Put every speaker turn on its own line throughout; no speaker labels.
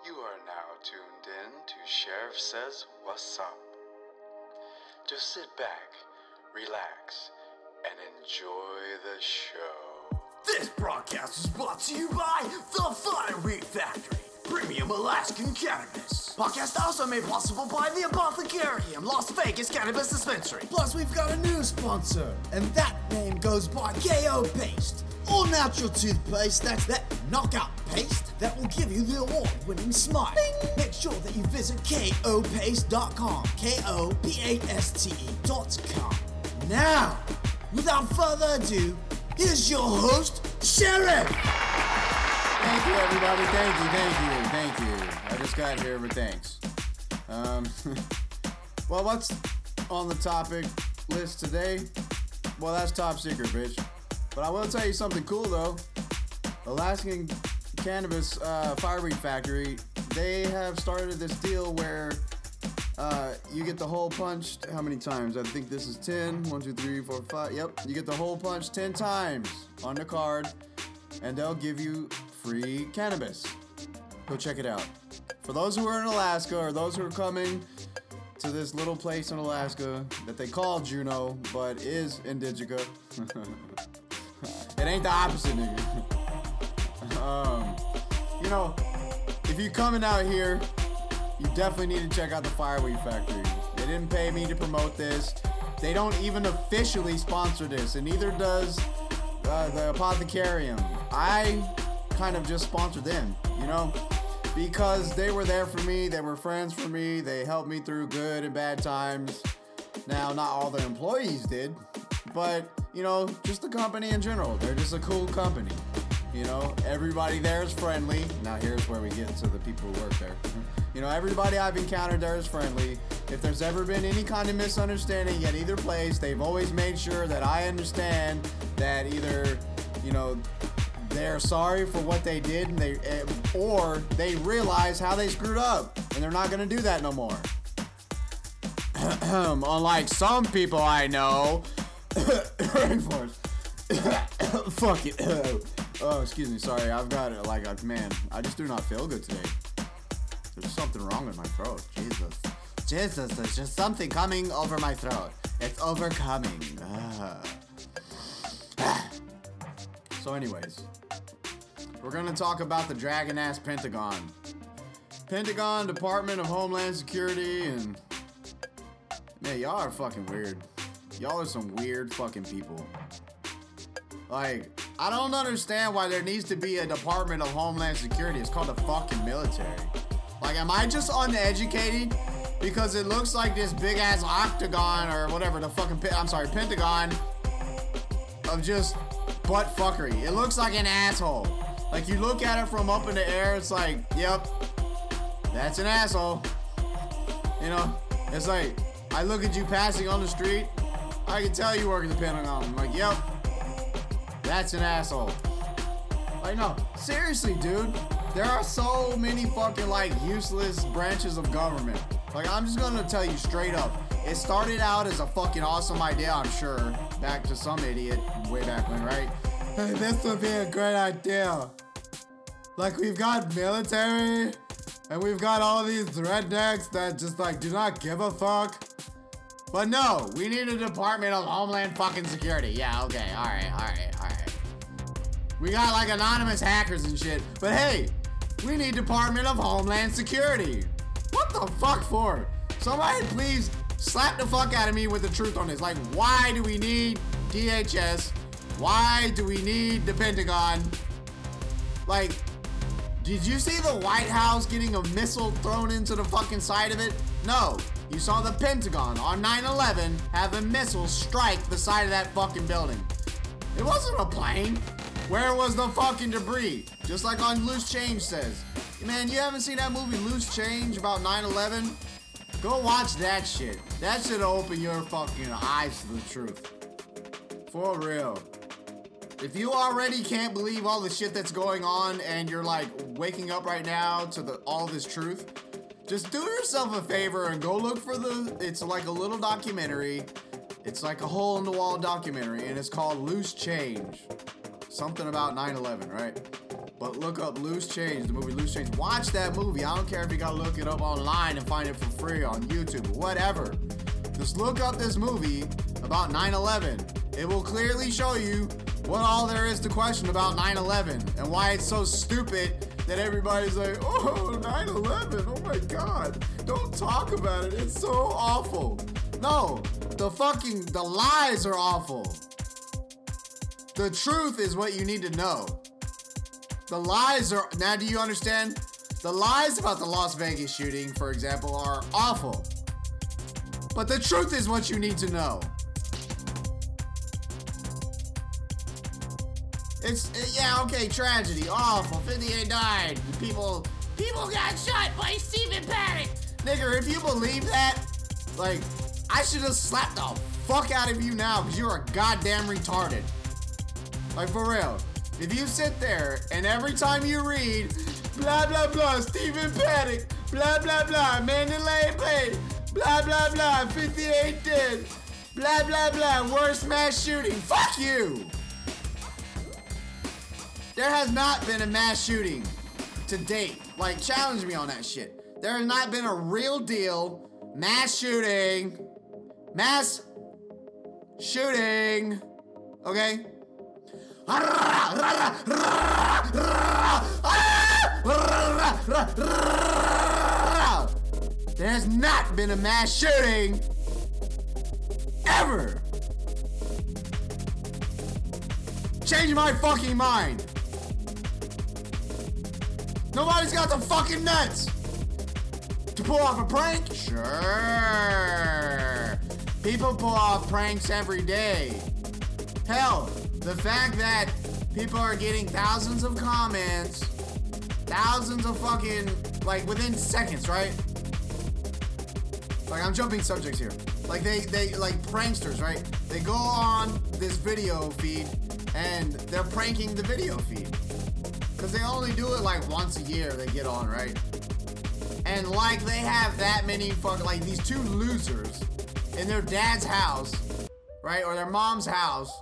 You are now tuned in to Sheriff Says What's Up. Just sit back, relax, and enjoy the show.
This broadcast is brought to you by The Fireweed Factory, premium Alaskan cannabis. Podcast also made possible by The Apothecarium, Las Vegas Cannabis Dispensary. Plus, we've got a new sponsor, and that name goes by KO Paste. All natural toothpaste, that's that knockout paste that will give you the award-winning smile. Bing! Make sure that you visit kopaste.com, KOPASTE.com. Now, without further ado, here's your host, Sheriff!
Thank you, everybody. Thank you. I just got here, but thanks. Well, what's on the topic list today? Well, that's top secret, bitch. But I will tell you something cool, though. Alaskan Cannabis Fireweed Factory, they have started this deal where you get the hole punched how many times? I think this is 10. 1, 2, 3, 4, 5. Yep, you get the hole punched 10 times on the card, and they'll give you free cannabis. Go check it out. For those who are in Alaska or those who are coming to this little place in Alaska that they call Juneau, but is Indigica. It ain't the opposite, nigga. You know, if you're coming out here, you definitely need to check out the Fireweed Factory. They didn't pay me to promote this. They don't even officially sponsor this, and neither does the Apothecarium. I kind of just sponsor them, you know, because they were there for me. They were friends for me. They helped me through good and bad times. Now, not all the employees did, but, you know, just the company in general. They're just a cool company. You know, everybody there is friendly. Now, here's where we get to the people who work there. You know, everybody I've encountered there is friendly. If there's ever been any kind of misunderstanding at either place, they've always made sure that I understand that either, you know, they're sorry for what they did and or they realize how they screwed up and they're not going to do that no more. Unlike some people I know. Fuck it. Oh, excuse me. Sorry. I've got it. Man, I just do not feel good today. There's something wrong with my throat. Jesus, there's just something coming over my throat. It's overcoming. So anyways, we're going to talk about the dragon-ass Pentagon. Pentagon, Department of Homeland Security, and... Man, y'all are fucking weird. Y'all are some weird fucking people. Like, I don't understand why there needs to be a Department of Homeland Security. It's called the fucking military. Like, am I just uneducated? Because it looks like this big-ass octagon or whatever, the fucking, Pentagon of just butt fuckery. It looks like an asshole. Like, you look at it from up in the air, it's like, yep, that's an asshole. You know, it's like, I look at you passing on the street, I can tell you work at the Pentagon. I'm like, yep, that's an asshole. Like, no, seriously, dude. There are so many fucking, like, useless branches of government. Like, I'm just gonna tell you straight up. It started out as a fucking awesome idea, I'm sure. Back to some idiot way back when, right? Hey, this would be a great idea. Like, we've got military, and we've got all these rednecks that just, like, do not give a fuck. But no, we need a Department of Homeland fucking Security. Yeah, okay, alright. We got, like, anonymous hackers and shit. But hey, we need Department of Homeland Security. What the fuck for? Somebody please slap the fuck out of me with the truth on this. Like, why do we need DHS? Why do we need the Pentagon? Like, did you see the White House getting a missile thrown into the fucking side of it? No. You saw the Pentagon on 9/11 have a missile strike the side of that fucking building. It wasn't a plane. Where was the fucking debris? Just like on Loose Change says. Man, you haven't seen that movie Loose Change about 9/11? Go watch that shit. That should open your fucking eyes to the truth. For real. If you already can't believe all the shit that's going on and you're like waking up right now to all this truth, just do yourself a favor and go look for it's like a little documentary. It's like a hole in the wall documentary and it's called Loose Change. Something about 9/11, right? but look up Loose Change, the movie Loose Change. Watch that movie. I don't care if you gotta look it up online and find it for free on YouTube or whatever. Just look up this movie about 9/11. It will clearly show you what all there is to question about 9/11 and why it's so stupid that everybody's like, oh, 9/11, oh my God, don't talk about it, it's so awful. No, the lies are awful. The truth is what you need to know. The lies are, now do you understand? The lies about the Las Vegas shooting, for example, are awful. But the truth is what you need to know. Yeah, okay, tragedy, awful, 58 died, people got shot by Stephen Paddock. Nigga, if you believe that, like, I should just slap the fuck out of you now because you're a goddamn retarded. Like, for real. If you sit there and every time you read, blah, blah, blah, Stephen Paddock, blah, blah, blah, Mandalay Bay, blah, blah, blah, 58 dead, blah, blah, blah, worst mass shooting, fuck you! There has not been a mass shooting to date. Like, challenge me on that shit. There has not been a real deal mass shooting. Mass shooting. Okay? There has not been a mass shooting ever. Change my fucking mind. Nobody's got the fucking nuts to pull off a prank? Sure. People pull off pranks every day. Hell, the fact that people are getting thousands of comments, thousands of fucking, like, within seconds, right? Like, I'm jumping subjects here. Like, they like, pranksters, right? They go on this video feed and they're pranking the video feed. Because they only do it like once a year, they get on, right? And like they have that many fucking, like these two losers in their dad's house, right? Or their mom's house.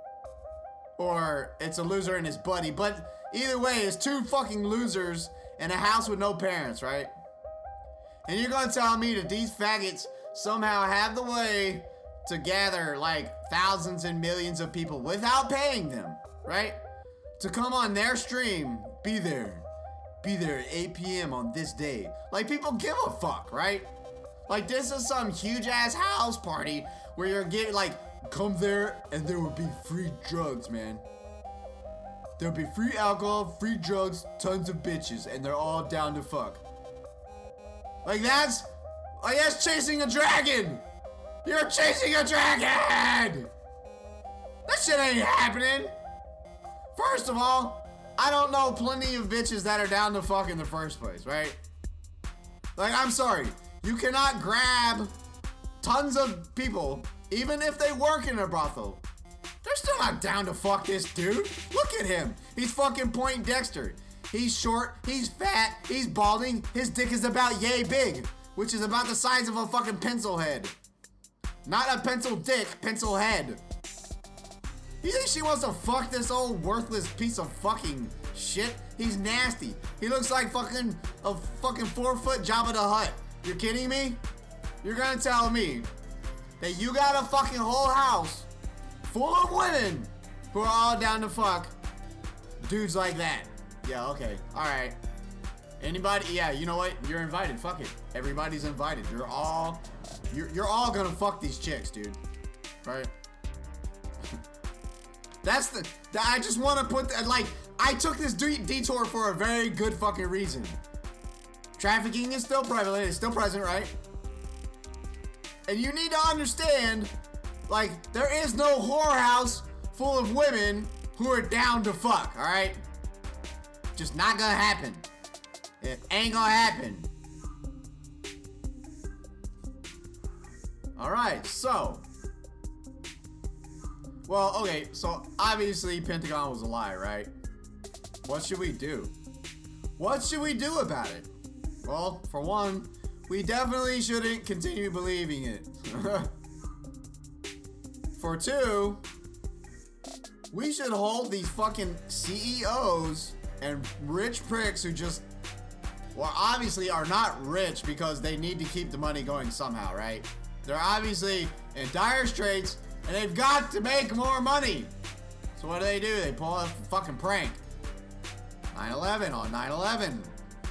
Or it's a loser and his buddy. But either way, it's two fucking losers in a house with no parents, right? And you're gonna tell me that these faggots somehow have the way to gather like thousands and millions of people without paying them, right? To come on their stream, be there at 8 p.m. on this day. Like, people give a fuck, right? Like, this is some huge ass house party where you're getting, like, come there and there will be free drugs, man. There'll be free alcohol, free drugs, tons of bitches, and they're all down to fuck. Like, that's chasing a dragon. You're chasing a dragon. That shit ain't happening. First of all, I don't know plenty of bitches that are down to fuck in the first place, right? Like, I'm sorry. You cannot grab tons of people, even if they work in a brothel. They're still not down to fuck this dude. Look at him. He's fucking Poindexter. He's short, he's fat, he's balding, his dick is about yay big, which is about the size of a fucking pencil head. Not a pencil dick, pencil head. You think she wants to fuck this old worthless piece of fucking shit? He's nasty. He looks like fucking a fucking 4-foot Jabba the Hutt. You're kidding me? You're gonna tell me that you got a fucking whole house full of women who are all down to fuck dudes like that? Yeah, okay, alright. Anybody? Yeah, you know what? You're invited. Fuck it. Everybody's invited. You're all gonna fuck these chicks, dude. Right? I just want to put that, like, I took this detour for a very good fucking reason. Trafficking is still prevalent, it's still present, right? And you need to understand, like, there is no whorehouse full of women who are down to fuck, alright? Just not gonna happen. It ain't gonna happen. Alright, so. Well, okay, so obviously Pentagon was a lie, right? What should we do? What should we do about it? Well, for one, we definitely shouldn't continue believing it. For two, we should hold these fucking CEOs and rich pricks who just, well, obviously are not rich because they need to keep the money going somehow, right? They're obviously in dire straits and they've got to make more money. So what do? They pull a fucking prank. 9/11 on 9/11.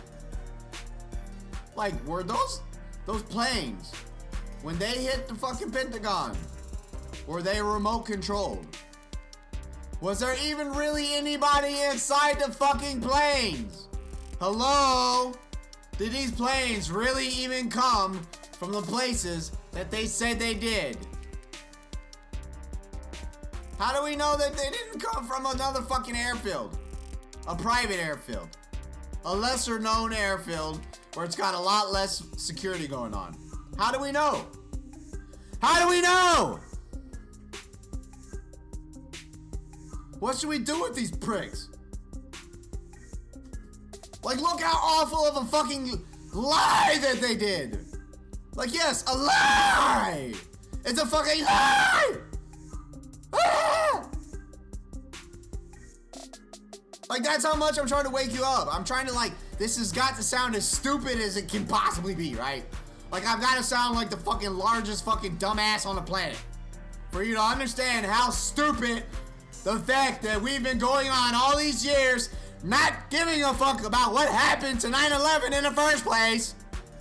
Like, were those planes, when they hit the fucking Pentagon, were they remote controlled? Was there even really anybody inside the fucking planes? Hello? Did these planes really even come from the places that they said they did? How do we know that they didn't come from another fucking airfield? A private airfield. A lesser known airfield where it's got a lot less security going on. How do we know? How do we know? What should we do with these pricks? Like, look how awful of a fucking lie that they did. Like, yes, a lie. It's a fucking lie. Ah! Like, that's how much I'm trying to wake you up. I'm trying to, like, this has got to sound as stupid as it can possibly be, right? Like, I've got to sound like the fucking largest fucking dumbass on the planet for you to understand how stupid the fact that we've been going on all these years not giving a fuck about what happened to 9/11 in the first place.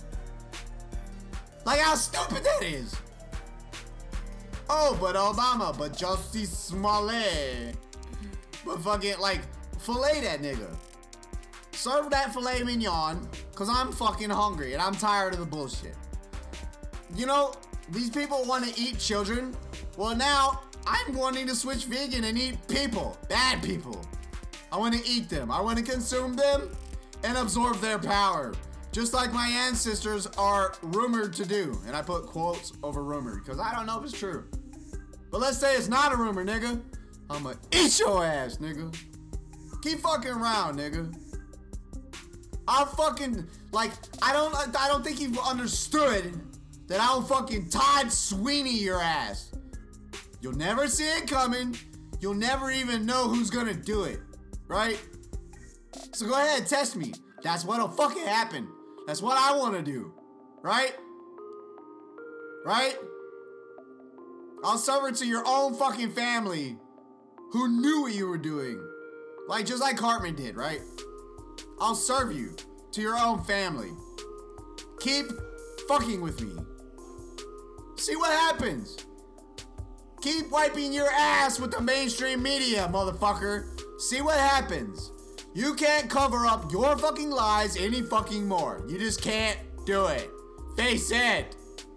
Like, how stupid that is. Oh, but Obama, but Justice Smollett. But fucking, like, fillet that nigga. Serve that filet mignon, cause I'm fucking hungry and I'm tired of the bullshit. You know, these people want to eat children. Well, now I'm wanting to switch vegan and eat people, bad people. I want to eat them. I want to consume them and absorb their power, just like my ancestors are rumored to do. And I put quotes over rumored because I don't know if it's true. But let's say it's not a rumor, nigga. I'ma eat your ass, nigga. Keep fucking around, nigga. I'll fucking, like, I don't think you've understood that I'll fucking Todd Sweeney your ass. You'll never see it coming. You'll never even know who's gonna do it, right? So go ahead, test me. That's what'll fucking happen. That's what I wanna do, right? Right? I'll serve it to your own fucking family who knew what you were doing. Like, just like Cartman did, right? I'll serve you to your own family. Keep fucking with me. See what happens. Keep wiping your ass with the mainstream media, motherfucker. See what happens. You can't cover up your fucking lies any fucking more. You just can't do it. Face it.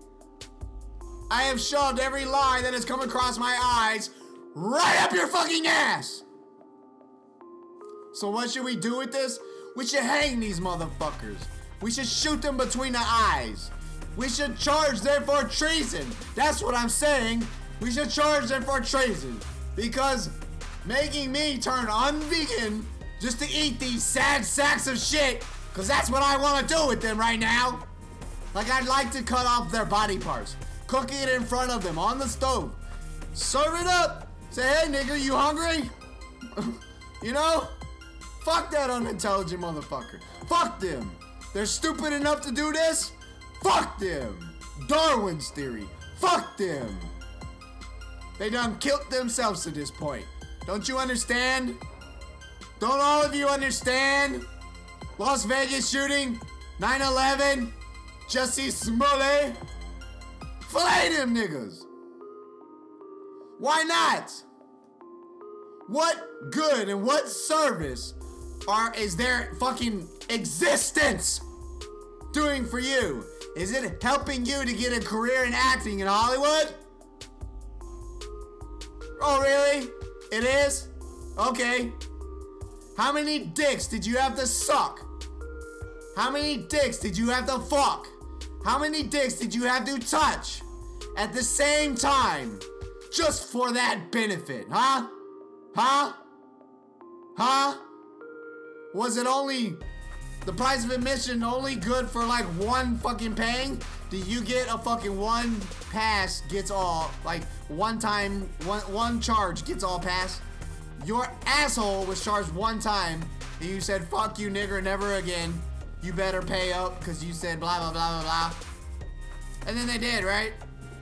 I have shoved every lie that has come across my eyes right up your fucking ass. So what should we do with this? We should hang these motherfuckers. We should shoot them between the eyes. We should charge them for treason. That's what I'm saying. We should charge them for treason. Because making me turn unvegan just to eat these sad sacks of shit, because that's what I want to do with them right now. Like, I'd like to cut off their body parts, cook it in front of them on the stove, serve it up, say, hey nigga, you hungry? You know? Fuck that unintelligent motherfucker. Fuck them. They're stupid enough to do this? Fuck them. Darwin's theory. Fuck them. They done killed themselves at this point. Don't you understand? Don't all of you understand? Las Vegas shooting, 9/11, Jussie Smollett. Fillet them niggas. Why not? What good and what service is their fucking existence doing for you? Is it helping you to get a career in acting in Hollywood? Oh, really? It is? Okay. How many dicks did you have to suck? How many dicks did you have to fuck? How many dicks did you have to touch at the same time just for that benefit, huh? Huh? Huh? Was it only the price of admission only good for like one fucking paying? Did you get a fucking one pass gets all, like one charge gets all pass? Your asshole was charged one time and you said, fuck you, nigger, never again. You better pay up because you said blah, blah, blah, blah, blah. And then they did, right?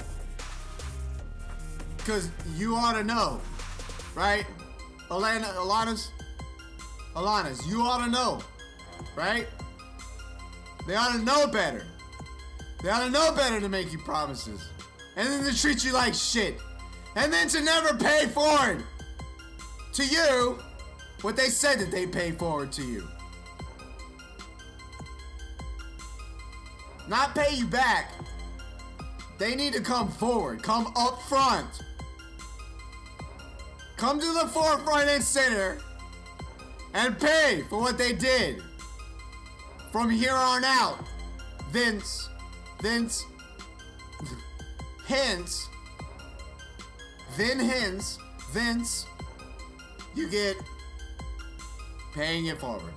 Because you ought to know, right? Alanis, you ought to know, right? They ought to know better. They ought to know better to make you promises. And then to treat you like shit. And then to never pay forward to you what they said that they paid forward to you. Not pay you back. They need to come forward. Come up front. Come to the forefront and center and pay for what they did. From here on out, Vince, hence, Vince, you get paying it forward.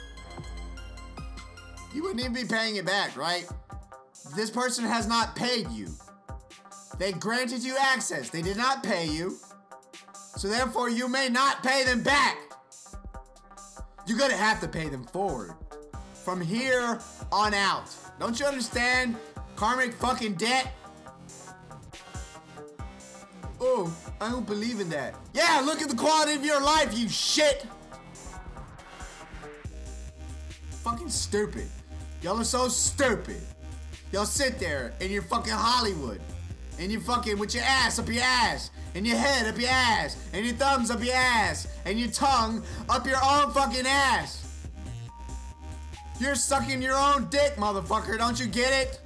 You wouldn't even be paying it back, right? This person has not paid you. They granted you access. They did not pay you. So therefore, you may not pay them back. You're gonna have to pay them forward. From here on out. Don't you understand? Karmic fucking debt? Oh, I don't believe in that. Yeah, look at the quality of your life, you shit! Fucking stupid. Y'all are so stupid. Y'all sit there in your fucking Hollywood. And you fucking with your ass up your ass. And your head up your ass. And your thumbs up your ass. And your tongue up your own fucking ass. You're sucking your own dick, motherfucker. Don't you get it?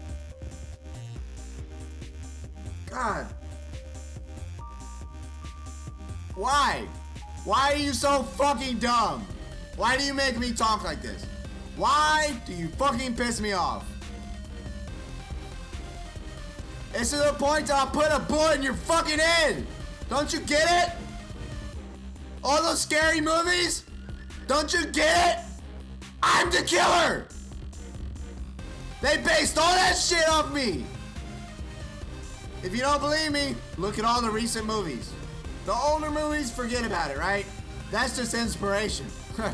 God. Why? Why are you so fucking dumb? Why do you make me talk like this? Why do you fucking piss me off? It's to the point that I'll put a bullet in your fucking head. Don't you get it? All those scary movies? Don't you get it? I'm the killer! They based all that shit off me! If you don't believe me, look at all the recent movies. The older movies, forget about it, right? That's just inspiration.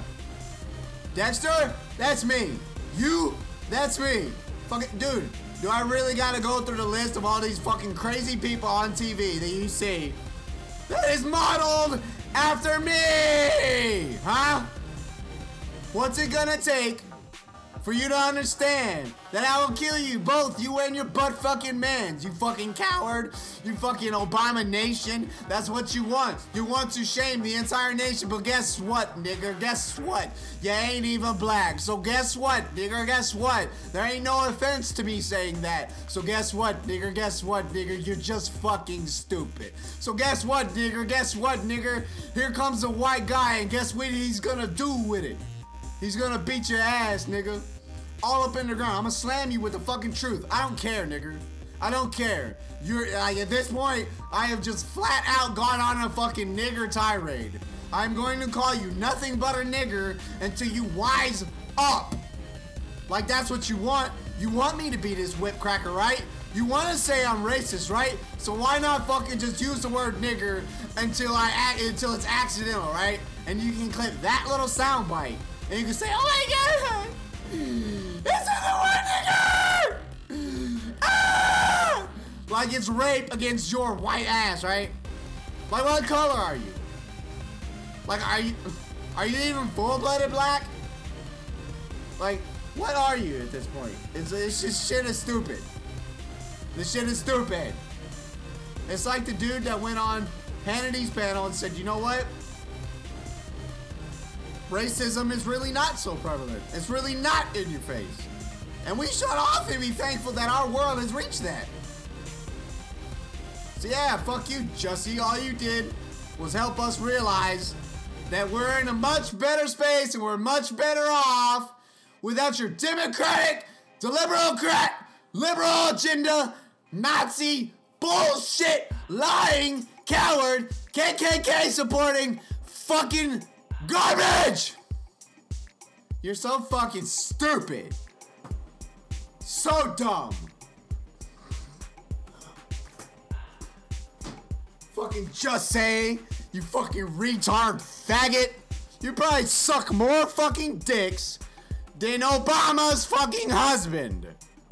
Dexter? That's me. You? That's me. Fucking, dude, do I really gotta go through the list of all these fucking crazy people on TV that you see that is modeled after me? Huh? What's it gonna take for you to understand that I will kill you both, you and your butt fucking mans, you fucking coward, you fucking Obama nation? That's what you want. You want to shame the entire nation, but guess what, nigger? Guess what? You ain't even black. So guess what, nigger? Guess what? There ain't no offense to me saying that. So guess what, nigger? Guess what, nigger? You're just fucking stupid. So guess what, nigger? Guess what, nigger? Here comes a white guy, and guess what he's gonna do with it? He's gonna beat your ass, nigga. All up in the ground. I'm gonna slam you with the fucking truth. I don't care, nigga. I don't care. You're at this point, I have just flat out gone on a fucking nigger tirade. I'm going to call you nothing but a nigger until you wise up. Like that's what you want. You want me to be this whip cracker, right? You want to say I'm racist, right? So why not fucking just use the word nigger until it's accidental, right? And you can clip that little sound bite. And you can say, oh my god, this is the word nigger! Ah! Like it's rape against your white ass, right? Like what color are you? Like are you even full-blooded black? Like what are you at this point? It's just shit is stupid. This shit is stupid. It's like the dude that went on Hannity's panel and said, you know what? Racism is really not so prevalent. It's really not in your face. And we should often be thankful that our world has reached that. So yeah, fuck you, Jussie. All you did was help us realize that we're in a much better space and we're much better off without your democratic, liberal agenda, Nazi, bullshit, lying, coward, KKK supporting fucking garbage! You're so fucking stupid. So dumb. Fucking just say, you fucking retard faggot. You probably suck more fucking dicks than Obama's fucking husband.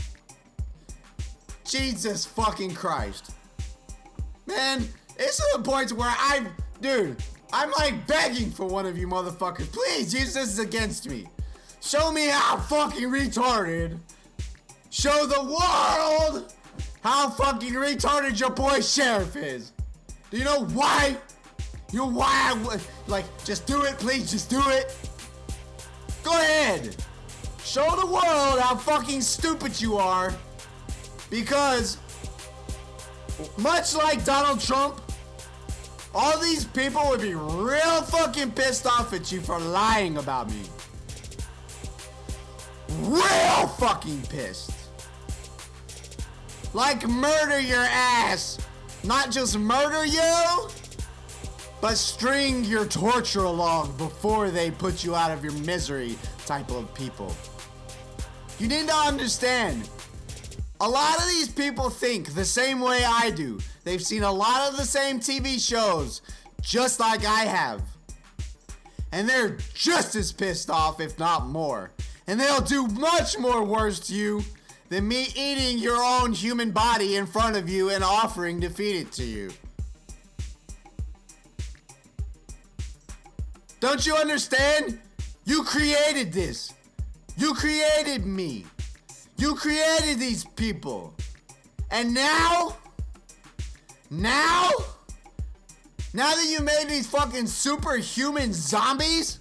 Jesus fucking Christ. Man, it's to the point where I'm like begging for one of you motherfuckers. Please use this against me. Show me how fucking retarded. Show the world how fucking retarded your boy Sheriff is. Do you know why? You know why I would, like, just do it, please, just do it. Go ahead. Show the world how fucking stupid you are. Because, much like Donald Trump, all these people would be real fucking pissed off at you for lying about me. Real fucking pissed. Like murder your ass. Not just murder you, but string your torture along before they put you out of your misery type of people. You need to understand, a lot of these people think the same way I do. They've seen a lot of the same TV shows, just like I have. And they're just as pissed off, if not more. And they'll do much more worse to you than me eating your own human body in front of you and offering to feed it to you. Don't you understand? You created this. You created me. You created these people. And now that you made these fucking superhuman zombies,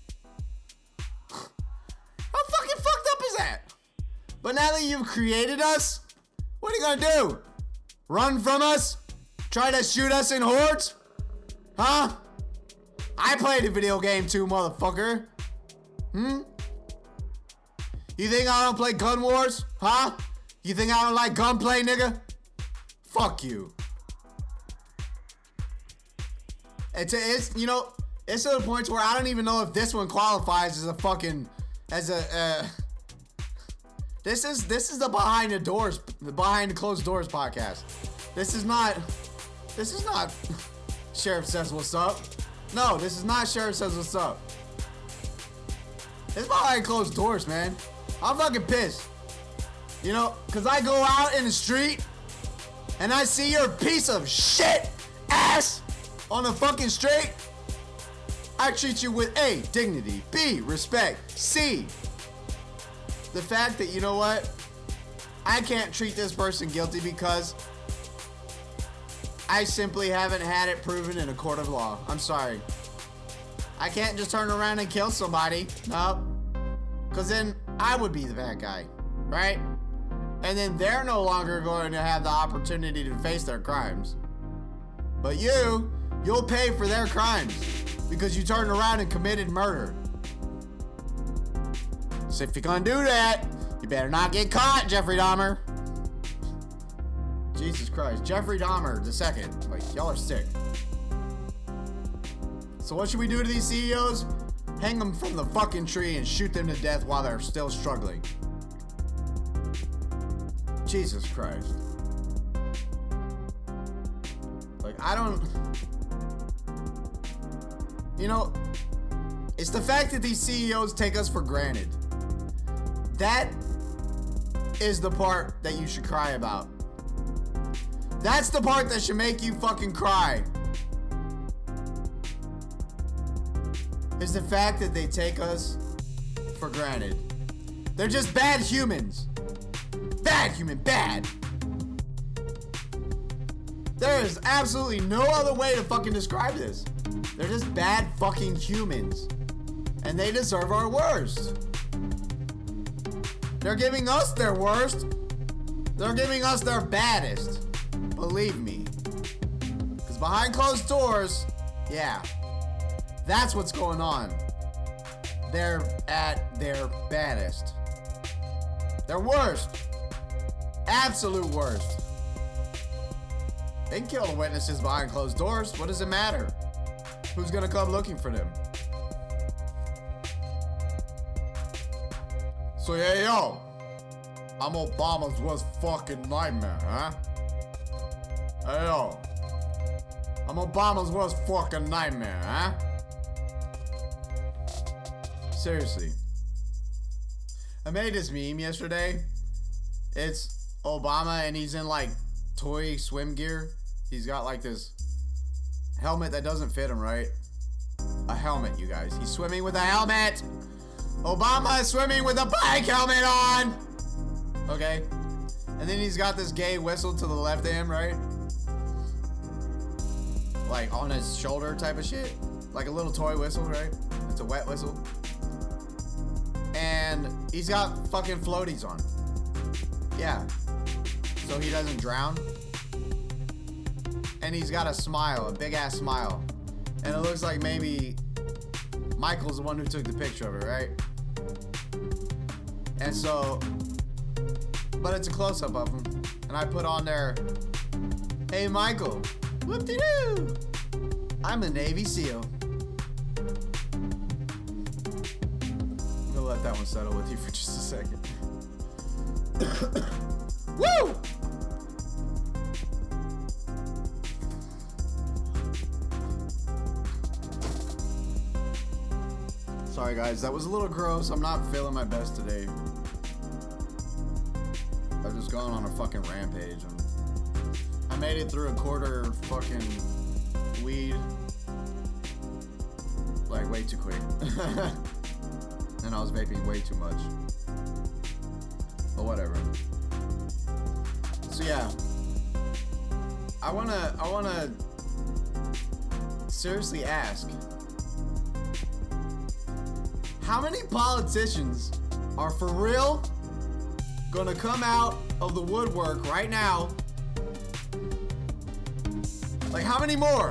how fucking fucked up is that? But now that you've created us, what are you gonna do? Run from us? Try to shoot us in hordes? Huh? I played a video game too, motherfucker. You think I don't play Gun Wars? Huh? You think I don't like gunplay, nigga? Fuck you. It's you know, it's to the point where I don't even know if this one qualifies as a fucking, this is the behind the closed doors podcast. This is not Sheriff Says What's Up. No, this is not Sheriff Says What's Up. It's behind closed doors, man. I'm fucking pissed. You know, cause I go out in the street and I see your piece of shit ass on the fucking street. I treat you with A, dignity, B, respect, C, the fact that, you know what, I can't treat this person guilty because I simply haven't had it proven in a court of law. I'm sorry. I can't just turn around and kill somebody. Nope. Because then I would be the bad guy, right? And then they're no longer going to have the opportunity to face their crimes. But you'll pay for their crimes because you turned around and committed murder. So if you're gonna do that, you better not get caught, Jeffrey Dahmer. Jesus Christ, Jeffrey Dahmer II. Like, y'all are sick. So what should we do to these CEOs? Hang them from the fucking tree and shoot them to death while they're still struggling. Jesus Christ. Like, I don't... You know, it's the fact that these CEOs take us for granted. That is the part that you should cry about. That's the part that should make you fucking cry. Is the fact that they take us for granted. They're just bad humans. Bad human, bad. There is absolutely no other way to fucking describe this. They're just bad fucking humans. And they deserve our worst. They're giving us their worst. They're giving us their baddest. Believe me. Because behind closed doors, yeah, that's what's going on. They're at their baddest. Their worst. Absolute worst. They can kill the witnesses behind closed doors. What does it matter? Who's gonna come looking for them? So yeah, yo, I'm Obama's worst fucking nightmare, huh? Hey yo, I'm Obama's worst fucking nightmare, huh? Seriously. I made this meme yesterday. It's Obama and he's in like toy swim gear. He's got like this helmet that doesn't fit him right. A helmet, you guys. He's swimming with a helmet. Obama is swimming with a bike helmet on. Okay. And then he's got this gay whistle to the left of him, right? Like on his shoulder type of shit. Like a little toy whistle, right? It's a wet whistle. And he's got fucking floaties on. Yeah. So he doesn't drown. And he's got a smile, a big ass smile. And it looks like maybe Michael's the one who took the picture of it, right? And so, but it's a close up of him. And I put on there, "Hey Michael, whoop-de-doo, I'm a Navy SEAL." I'm gonna let that one settle with you for just a second. Woo! Sorry guys, that was a little gross. I'm not feeling my best today. I've just gone on a fucking rampage and I made it through a quarter fucking weed like way too quick. And I was vaping way too much. But whatever. So yeah. I wanna seriously ask, how many politicians are for real gonna come out of the woodwork right now? Like, how many more?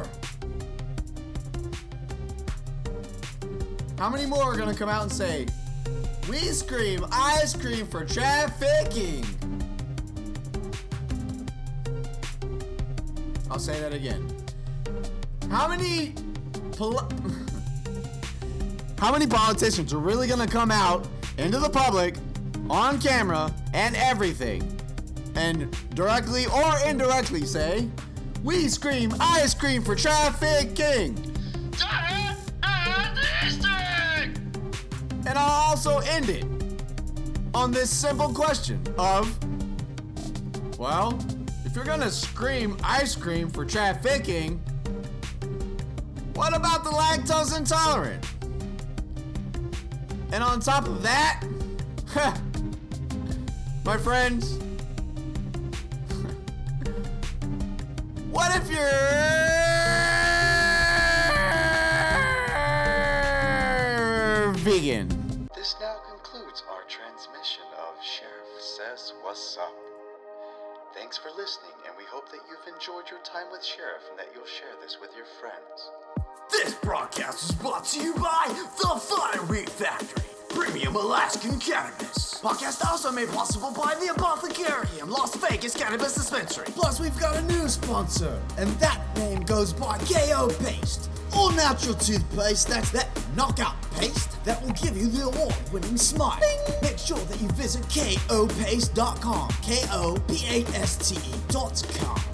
How many more are gonna come out and say, "We scream ice cream for trafficking"? I'll say that again. How many politicians are really gonna come out into the public on camera and everything and directly or indirectly say, "We scream ice cream for trafficking"? And I'll also end it on this simple question of, well, if you're gonna scream ice cream for trafficking, what about the lactose intolerant? And on top of that, my friends, what if you're vegan?
This now concludes our transmission of Sheriff Says What's Up. Thanks for listening, and we hope that you've enjoyed your time with Sheriff and that you'll share this with your friends.
This broadcast is brought to you by The Fun and Weed Factory, premium Alaskan cannabis. Podcast also made possible by the Apothecarium, Las Vegas Cannabis Dispensary. Plus, we've got a new sponsor, and that name goes by KO Paste. All natural toothpaste, that's that knockout paste that will give you the award-winning smile. Bing. Make sure that you visit kopaste.com, KOPASTE.com.